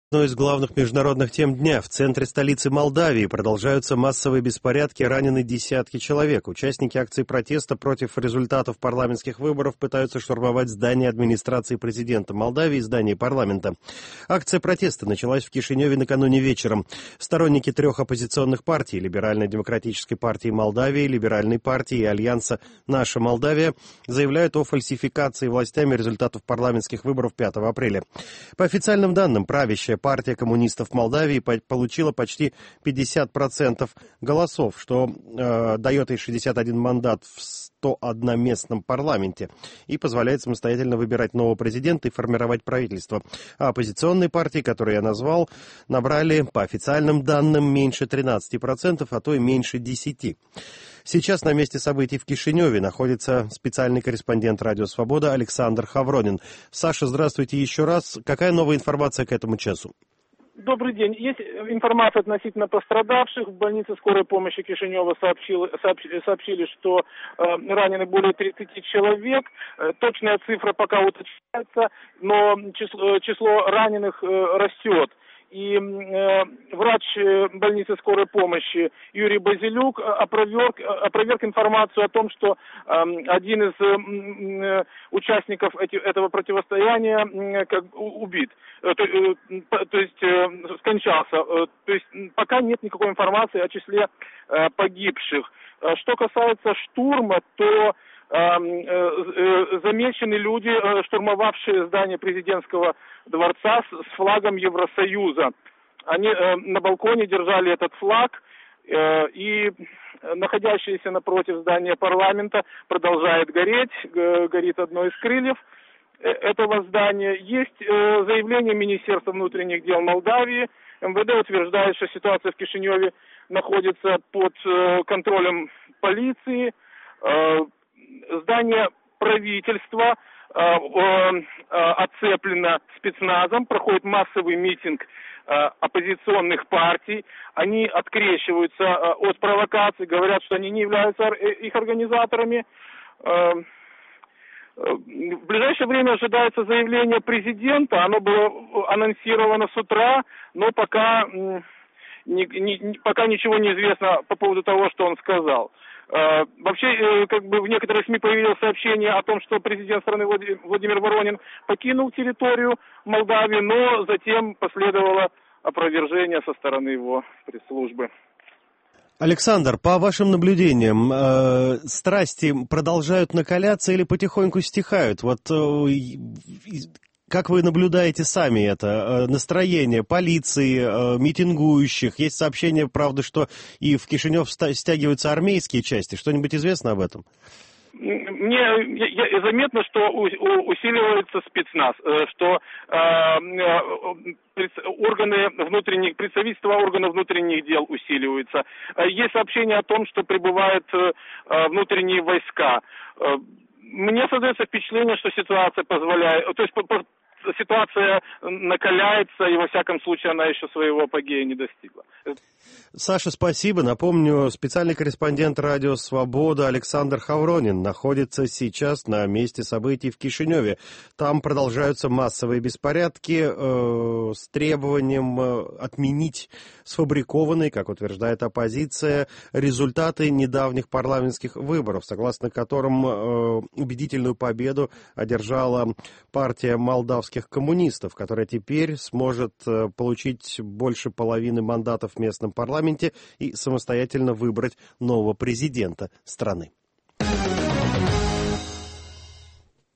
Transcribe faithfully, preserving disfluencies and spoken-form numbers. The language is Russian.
Одной из главных международных тем дня. В центре столицы Молдавии продолжаются массовые беспорядки, ранены десятки человек. Участники акции протеста против результатов парламентских выборов пытаются штурмовать здание администрации президента Молдавии и здание парламента. Акция протеста началась в Кишиневе накануне вечером. Сторонники трех оппозиционных партий — Либерально-демократической партии Молдавии, Либеральной партии и Альянса «Наша Молдавия» заявляют о фальсификации властями результатов парламентских выборов пятого апреля. По официальным данным, правящая партия коммунистов Молдавии получила почти пятьдесят процентов голосов, что э, дает ей шестьдесят один мандат в сто одноместном парламенте и позволяет самостоятельно выбирать нового президента и формировать правительство. А оппозиционные партии, которые я назвал, набрали по официальным данным меньше тринадцати процентов, а то и меньше десяти процентов. Сейчас на месте событий в Кишиневе находится специальный корреспондент «Радио Свобода» Александр Хавронин. Саша, здравствуйте еще раз. Какая новая информация к этому часу? Добрый день. Есть информация относительно пострадавших. В больнице скорой помощи Кишинева сообщили, сообщили, что э, ранены более тридцати человек. Э, точная цифра пока уточняется, но число, число раненых э, растет. И э, врач больницы скорой помощи Юрий Базилюк опроверг, опроверг информацию о том, что э, один из э, участников эти, этого противостояния э, как, убит, э, то, э, то есть э, скончался. Э, то есть пока нет никакой информации о числе э, погибших. Э, что касается штурма, то замечены люди, штурмовавшие здание президентского дворца с флагом Евросоюза. Они на балконе держали этот флаг, и находящееся напротив здания парламента продолжает гореть, горит одно из крыльев этого здания. Есть заявление Министерства внутренних дел Молдавии. эм вэ дэ утверждает, что ситуация в Кишиневе находится под контролем полиции. Здание правительства э, э, оцеплено спецназом, проходит массовый митинг э, оппозиционных партий. Они открещиваются э, от провокаций, говорят, что они не являются их организаторами. Э, в ближайшее время ожидается заявление президента. Оно было анонсировано с утра, но пока, э, не, не, пока ничего не известно по поводу того, что он сказал. Uh, вообще, uh, как бы в некоторых СМИ появилось сообщение о том, что президент страны Владимир Воронин покинул территорию Молдавии, но затем последовало опровержение со стороны его пресс-службы. Александр, по вашим наблюдениям, э, страсти продолжают накаляться или потихоньку стихают? Вот э, как вы наблюдаете сами это? Настроение полиции, митингующих? Есть сообщение, правда, что и в Кишинев стягиваются армейские части. Что-нибудь известно об этом? Мне я, я, заметно, что у, у, усиливается спецназ, что э, органы внутренних, представительства органов внутренних дел усиливаются. Есть сообщение о том, что прибывают э, внутренние войска. Мне создается впечатление, что ситуация позволяет, то есть ситуация накаляется, и во всяком случае она еще своего апогея не достигла. Саша, спасибо. Напомню, специальный корреспондент «Радио Свобода» Александр Хавронин находится сейчас на месте событий в Кишиневе. Там продолжаются массовые беспорядки э, с требованием э, отменить сфабрикованные, как утверждает оппозиция, результаты недавних парламентских выборов, согласно которым э, убедительную победу одержала партия молдавских коммунистов, которая теперь сможет э, получить больше половины мандатов в местном парламенте и самостоятельно выбрать нового президента страны.